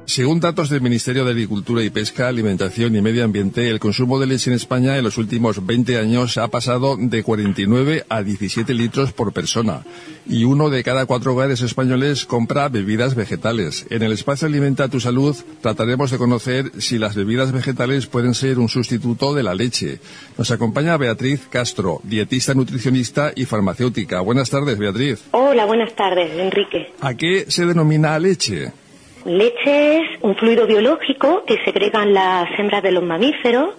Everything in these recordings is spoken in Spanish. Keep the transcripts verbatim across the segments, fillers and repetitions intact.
Según datos del Ministerio de Agricultura y Pesca, Alimentación y Medio Ambiente, el consumo de leche en España en los últimos veinte años ha pasado de cuarenta y nueve a diecisiete litros por persona. Y uno de cada cuatro hogares españoles compra bebidas vegetales. En el espacio Alimenta tu Salud trataremos de conocer si las bebidas vegetales pueden ser un sustituto de la leche. Nos acompaña Beatriz Castro, dietista, nutricionista y farmacéutica. Buenas tardes, Beatriz. Hola, buenas tardes, Enrique. ¿A qué se denomina leche? Leche es un fluido biológico que segregan las hembras de los mamíferos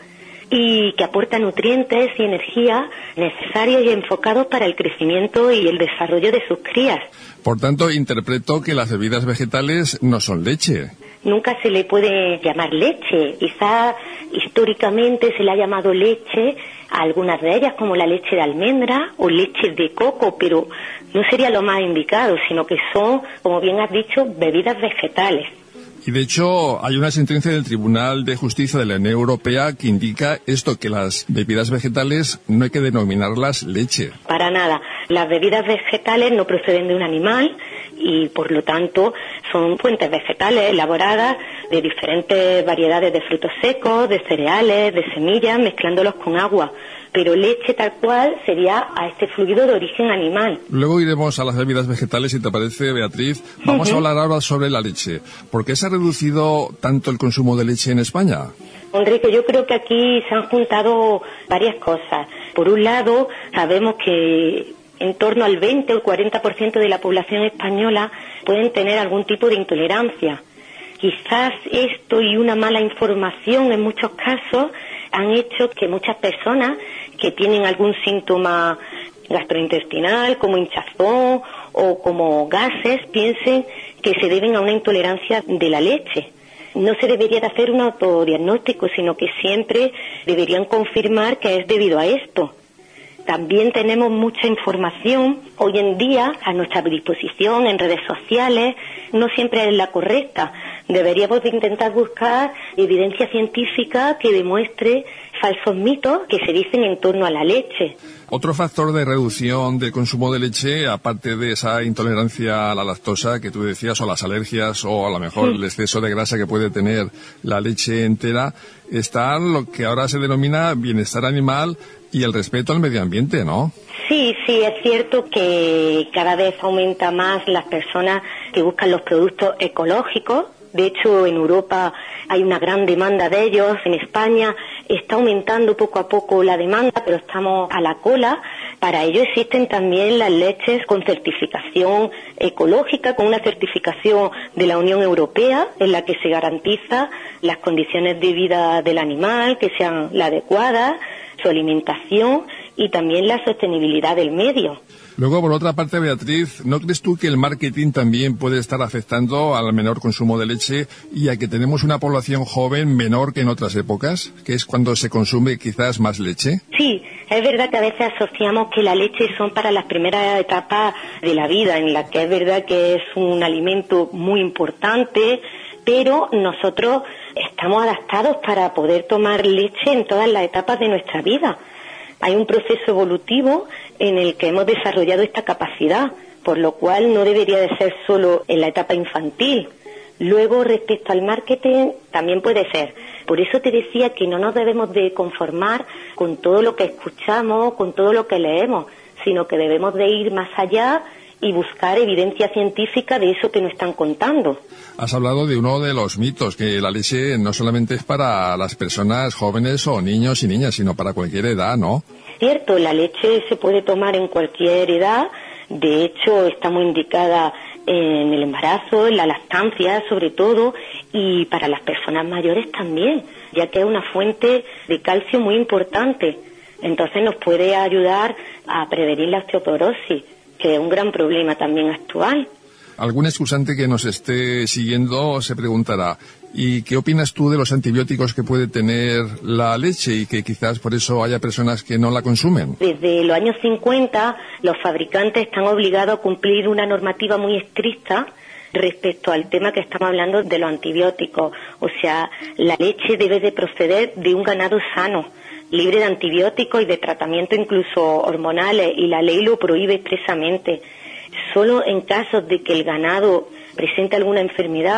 y que aporta nutrientes y energía necesarios y enfocados para el crecimiento y el desarrollo de sus crías. Por tanto, interpreto que las bebidas vegetales no son leche. Nunca se le puede llamar leche. Quizá históricamente se le ha llamado leche a algunas de ellas, como la leche de almendra o leche de coco, pero no sería lo más indicado, sino que son, como bien has dicho, bebidas vegetales. Y de hecho, hay una sentencia del Tribunal de Justicia de la Unión Europea que indica esto, que las bebidas vegetales no hay que denominarlas leche. Para nada. Las bebidas vegetales no proceden de un animal y, por lo tanto, son fuentes vegetales elaboradas de diferentes variedades de frutos secos, de cereales, de semillas, mezclándolos con agua. Pero leche tal cual sería a este fluido de origen animal. Luego iremos a las bebidas vegetales, si te parece, Beatriz. Vamos uh-huh. a hablar ahora sobre la leche. ¿Por qué se ha reducido tanto el consumo de leche en España? Enrique, yo creo que aquí se han juntado varias cosas. Por un lado, sabemos que en torno al veinte o el cuarenta por ciento de la población española pueden tener algún tipo de intolerancia. Quizás esto y una mala información en muchos casos han hecho que muchas personas que tienen algún síntoma gastrointestinal, como hinchazón o como gases, piensen que se deben a una intolerancia de la leche. No se debería de hacer un autodiagnóstico, sino que siempre deberían confirmar que es debido a esto. También tenemos mucha información hoy en día a nuestra disposición en redes sociales, no siempre es la correcta. Deberíamos de intentar buscar evidencia científica que demuestre falsos mitos que se dicen en torno a la leche. Otro factor de reducción del consumo de leche, aparte de esa intolerancia a la lactosa que tú decías, o las alergias, o a lo mejor sí. el exceso de grasa que puede tener la leche entera, está lo que ahora se denomina bienestar animal y el respeto al medio ambiente, ¿no? Sí, sí, es cierto que cada vez aumenta más las personas que buscan los productos ecológicos. De hecho, en Europa hay una gran demanda de ellos. En España está aumentando poco a poco la demanda, pero estamos a la cola. Para ello existen también las leches con certificación ecológica, con una certificación de la Unión Europea, en la que se garantiza las condiciones de vida del animal, que sean las adecuadas, su alimentación y también la sostenibilidad del medio. Luego, por otra parte, Beatriz, ¿no crees tú que el marketing también puede estar afectando al menor consumo de leche y a que tenemos una población joven menor que en otras épocas, que es cuando se consume quizás más leche? Sí, es verdad que a veces asociamos que la leche son para las primeras etapas de la vida, en la que es verdad que es un alimento muy importante, pero nosotros estamos adaptados para poder tomar leche en todas las etapas de nuestra vida. Hay un proceso evolutivo en el que hemos desarrollado esta capacidad, por lo cual no debería de ser solo en la etapa infantil. Luego, respecto al marketing, también puede ser. Por eso te decía que no nos debemos de conformar con todo lo que escuchamos, con todo lo que leemos, sino que debemos de ir más allá y buscar evidencia científica de eso que nos están contando. Has hablado de uno de los mitos, que la leche no solamente es para las personas jóvenes o niños y niñas, sino para cualquier edad, ¿no? Cierto, la leche se puede tomar en cualquier edad. De hecho, está muy indicada en el embarazo, en la lactancia sobre todo, y para las personas mayores también, ya que es una fuente de calcio muy importante. Entonces nos puede ayudar a prevenir la osteoporosis, que es un gran problema también actual. Algún excusante que nos esté siguiendo se preguntará, ¿y qué opinas tú de los antibióticos que puede tener la leche y que quizás por eso haya personas que no la consumen? Desde los años cincuenta, los fabricantes están obligados a cumplir una normativa muy estricta respecto al tema que estamos hablando de los antibióticos. O sea, la leche debe de proceder de un ganado sano, libre de antibióticos y de tratamiento incluso hormonales, y la ley lo prohíbe expresamente. Solo en casos de que el ganado presente alguna enfermedad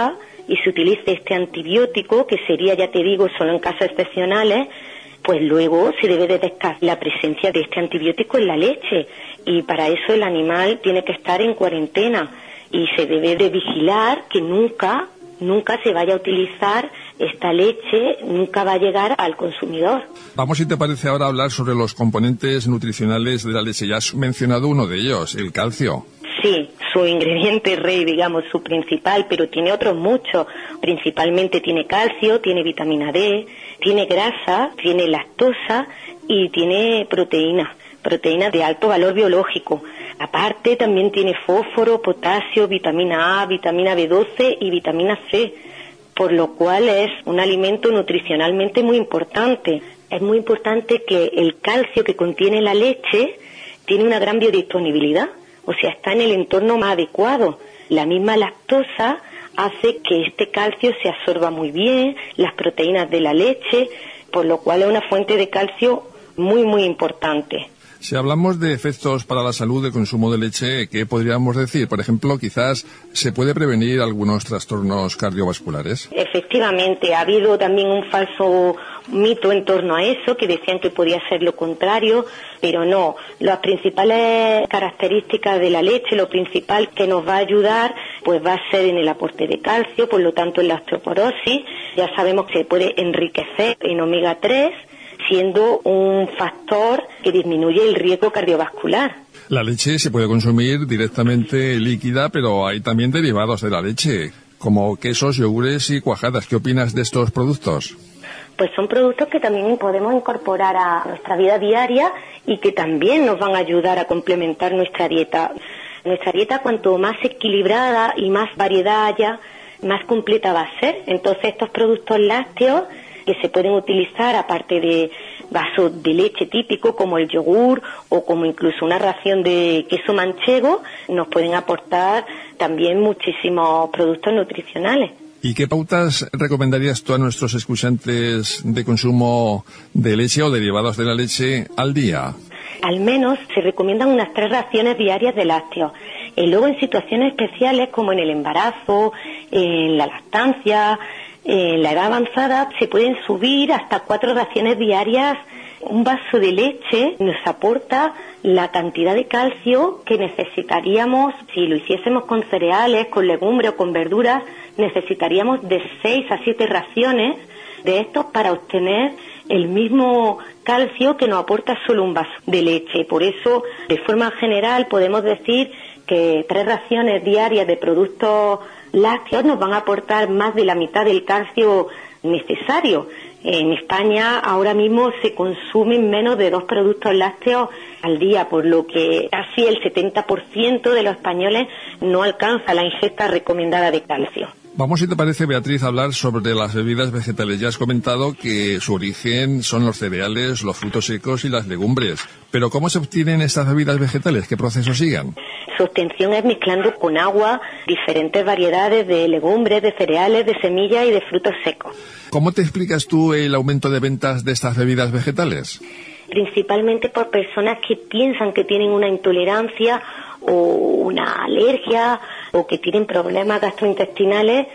y se utilice este antibiótico, que sería, ya te digo, solo en casos excepcionales, pues luego se debe de descartar la presencia de este antibiótico en la leche, y para eso el animal tiene que estar en cuarentena y se debe de vigilar que nunca, nunca se vaya a utilizar esta leche, nunca va a llegar al consumidor. Vamos, si te parece, ahora a hablar sobre los componentes nutricionales de la leche. Ya has mencionado uno de ellos, el calcio. Sí, su ingrediente rey, digamos, su principal, pero tiene otros muchos. Principalmente tiene calcio, tiene vitamina D, tiene grasa, tiene lactosa y tiene proteína, proteínas de alto valor biológico. Aparte también tiene fósforo, potasio, vitamina A, vitamina B doce y vitamina C, por lo cual es un alimento nutricionalmente muy importante. Es muy importante que el calcio que contiene la leche tiene una gran biodisponibilidad, o sea, está en el entorno más adecuado. La misma lactosa hace que este calcio se absorba muy bien, las proteínas de la leche, por lo cual es una fuente de calcio muy, muy importante. Si hablamos de efectos para la salud del consumo de leche, ¿qué podríamos decir? Por ejemplo, quizás se puede prevenir algunos trastornos cardiovasculares. Efectivamente, ha habido también un falso mito en torno a eso, que decían que podía ser lo contrario, pero no. Las principales características de la leche, lo principal que nos va a ayudar, pues va a ser en el aporte de calcio, por lo tanto en la osteoporosis. Ya sabemos que se puede enriquecer en omega tres, siendo un factor que disminuye el riesgo cardiovascular. La leche se puede consumir directamente líquida, pero hay también derivados de la leche, como quesos, yogures y cuajadas. ¿Qué opinas de estos productos? Pues son productos que también podemos incorporar a nuestra vida diaria y que también nos van a ayudar a complementar nuestra dieta. Nuestra dieta, cuanto más equilibrada y más variedad haya, más completa va a ser. Entonces estos productos lácteos que se pueden utilizar aparte de vasos de leche típico como el yogur o como incluso una ración de queso manchego, nos pueden aportar también muchísimos productos nutricionales. ¿Y qué pautas recomendarías tú a nuestros escuchantes de consumo de leche o derivados de la leche al día? Al menos se recomiendan unas tres raciones diarias de lácteos. Y luego en situaciones especiales como en el embarazo, en la lactancia, en la edad avanzada, se pueden subir hasta cuatro raciones diarias. Un vaso de leche nos aporta la cantidad de calcio que necesitaríamos, si lo hiciésemos con cereales, con legumbres o con verduras, necesitaríamos de seis a siete raciones de estos para obtener el mismo calcio que nos aporta solo un vaso de leche. Por eso, de forma general, podemos decir que tres raciones diarias de productos lácteos nos van a aportar más de la mitad del calcio necesario. En España ahora mismo se consumen menos de dos productos lácteos al día, por lo que casi el setenta por ciento de los españoles no alcanza la ingesta recomendada de calcio. Vamos, si te parece, Beatriz, a hablar sobre las bebidas vegetales. Ya has comentado que su origen son los cereales, los frutos secos y las legumbres. Pero ¿cómo se obtienen estas bebidas vegetales? ¿Qué procesos siguen? Su obtención es mezclando con agua diferentes variedades de legumbres, de cereales, de semillas y de frutos secos. ¿Cómo te explicas tú el aumento de ventas de estas bebidas vegetales? Principalmente por personas que piensan que tienen una intolerancia o una alergia o que tienen problemas gastrointestinales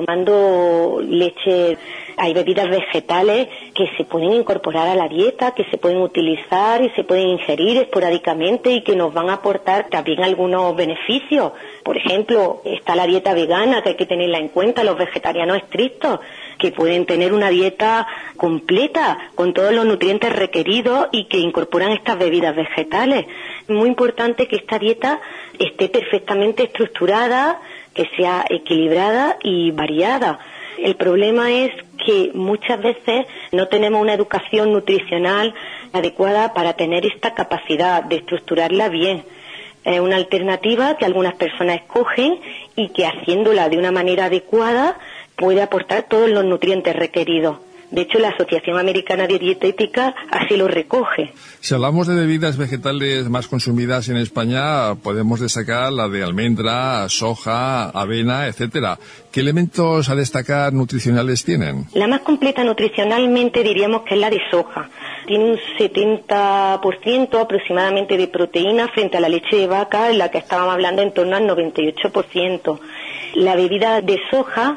tomando leche. Hay bebidas vegetales que se pueden incorporar a la dieta, que se pueden utilizar y se pueden ingerir esporádicamente y que nos van a aportar también algunos beneficios. Por ejemplo, está la dieta vegana, que hay que tenerla en cuenta, los vegetarianos estrictos, que pueden tener una dieta completa con todos los nutrientes requeridos y que incorporan estas bebidas vegetales. Es muy importante que esta dieta esté perfectamente estructurada, que sea equilibrada y variada. El problema es que muchas veces no tenemos una educación nutricional adecuada para tener esta capacidad de estructurarla bien. Es una alternativa que algunas personas escogen y que haciéndola de una manera adecuada puede aportar todos los nutrientes requeridos. De hecho, la Asociación Americana de Dietética así lo recoge. Si hablamos de bebidas vegetales más consumidas en España, podemos destacar la de almendra, soja, avena, etcétera. ¿Qué elementos a destacar nutricionales tienen? La más completa nutricionalmente diríamos que es la de soja. Tiene un setenta por ciento aproximadamente de proteína frente a la leche de vaca, en la que estábamos hablando en torno al noventa y ocho por ciento. La bebida de soja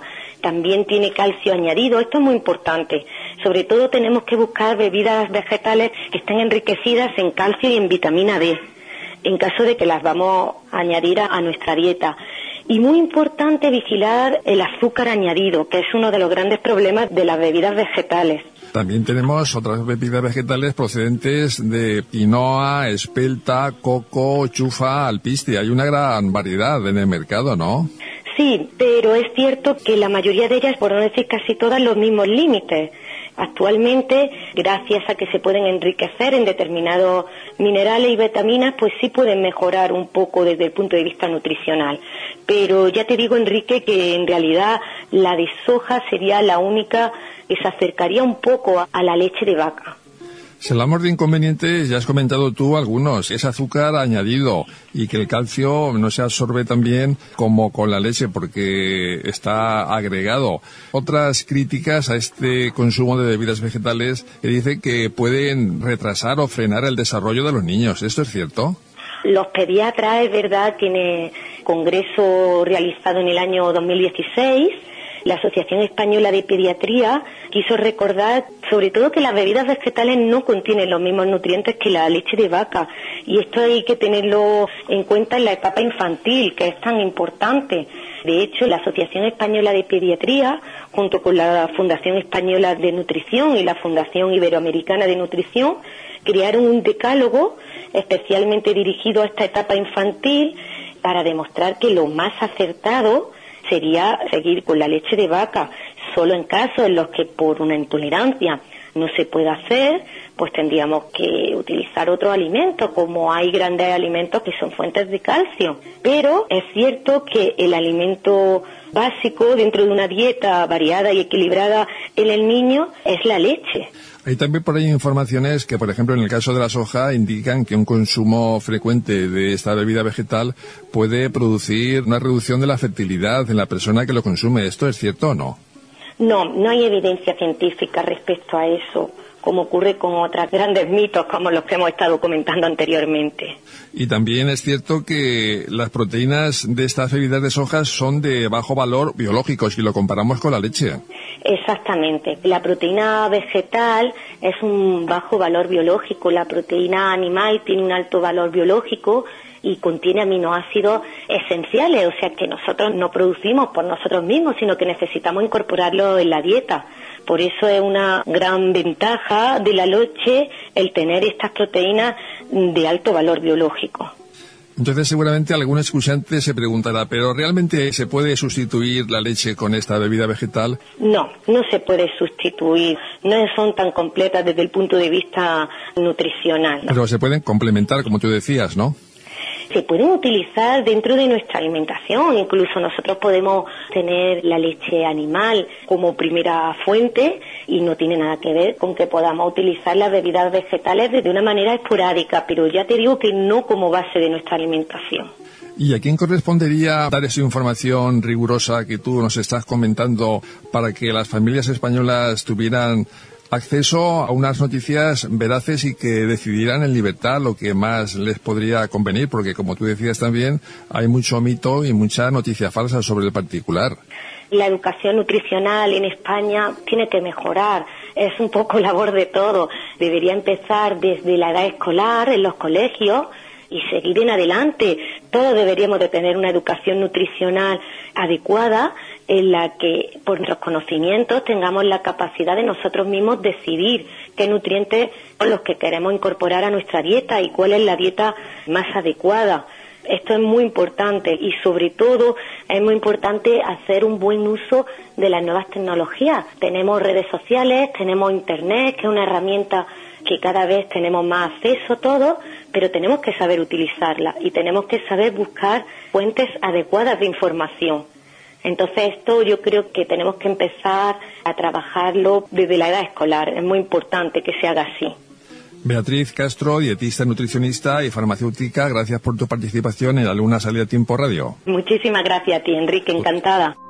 también tiene calcio añadido. Esto es muy importante. Sobre todo tenemos que buscar bebidas vegetales que estén enriquecidas en calcio y en vitamina D, en caso de que las vamos a añadir a, a nuestra dieta. Y muy importante vigilar el azúcar añadido, que es uno de los grandes problemas de las bebidas vegetales. También tenemos otras bebidas vegetales procedentes de quinoa, espelta, coco, chufa, alpiste. Hay una gran variedad en el mercado, ¿no? Sí, pero es cierto que la mayoría de ellas, por no decir casi todas, los mismos límites. Actualmente, gracias a que se pueden enriquecer en determinados minerales y vitaminas, pues sí pueden mejorar un poco desde el punto de vista nutricional. Pero ya te digo, Enrique, que en realidad la de soja sería la única que se acercaría un poco a la leche de vaca. Si hablamos de inconvenientes, ya has comentado tú algunos. Es azúcar añadido y que el calcio no se absorbe tan bien como con la leche porque está agregado. Otras críticas a este consumo de bebidas vegetales que dicen que pueden retrasar o frenar el desarrollo de los niños. ¿Esto es cierto? Los pediatras, es verdad que en el congreso realizado en el año dos mil dieciséis, la Asociación Española de Pediatría quiso recordar sobre todo que las bebidas vegetales no contienen los mismos nutrientes que la leche de vaca, y esto hay que tenerlo en cuenta en la etapa infantil, que es tan importante. De hecho, la Asociación Española de Pediatría, junto con la Fundación Española de Nutrición y la Fundación Iberoamericana de Nutrición, crearon un decálogo especialmente dirigido a esta etapa infantil para demostrar que lo más acertado sería seguir con la leche de vaca. Solo en casos en los que por una intolerancia no se pueda hacer, pues tendríamos que utilizar otros alimentos, como hay grandes alimentos que son fuentes de calcio. Pero es cierto que el alimento básico dentro de una dieta variada y equilibrada en el niño es la leche. Hay también por ahí informaciones que, por ejemplo, en el caso de la soja, indican que un consumo frecuente de esta bebida vegetal puede producir una reducción de la fertilidad en la persona que lo consume. ¿Esto es cierto o no? No, no hay evidencia científica respecto a eso, como ocurre con otros grandes mitos como los que hemos estado comentando anteriormente. Y también es cierto que las proteínas de estas bebidas de soja son de bajo valor biológico si lo comparamos con la leche. Exactamente. La proteína vegetal es un bajo valor biológico. La proteína animal tiene un alto valor biológico y contiene aminoácidos esenciales, o sea que nosotros no producimos por nosotros mismos, sino que necesitamos incorporarlo en la dieta. Por eso es una gran ventaja de la leche el tener estas proteínas de alto valor biológico. Entonces seguramente algún escuchante se preguntará, ¿pero realmente se puede sustituir la leche con esta bebida vegetal? No, no se puede sustituir. No son tan completas desde el punto de vista nutricional, ¿no? Pero se pueden complementar, como tú decías, ¿no? Se pueden utilizar dentro de nuestra alimentación. Incluso nosotros podemos tener la leche animal como primera fuente y no tiene nada que ver con que podamos utilizar las bebidas vegetales de una manera esporádica, pero ya te digo que no como base de nuestra alimentación. ¿Y a quién correspondería dar esa información rigurosa que tú nos estás comentando para que las familias españolas tuvieran acceso a unas noticias veraces y que decidieran en libertad lo que más les podría convenir? Porque, como tú decías también, hay mucho mito y mucha noticia falsa sobre el particular. La educación nutricional en España tiene que mejorar. Es un poco labor de todo. Debería empezar desde la edad escolar, en los colegios, y seguir en adelante. Todos deberíamos de tener una educación nutricional adecuada en la que, por nuestros conocimientos, tengamos la capacidad de nosotros mismos decidir qué nutrientes son los que queremos incorporar a nuestra dieta y cuál es la dieta más adecuada. Esto es muy importante y, sobre todo, es muy importante hacer un buen uso de las nuevas tecnologías. Tenemos redes sociales, tenemos Internet, que es una herramienta que cada vez tenemos más acceso todos, pero tenemos que saber utilizarla y tenemos que saber buscar fuentes adecuadas de información. Entonces esto yo creo que tenemos que empezar a trabajarlo desde la edad escolar. Es muy importante que se haga así. Beatriz Castro, dietista, nutricionista y farmacéutica, gracias por tu participación en La Luna Sale a Tiempo Radio. Muchísimas gracias a ti, Enrique, encantada.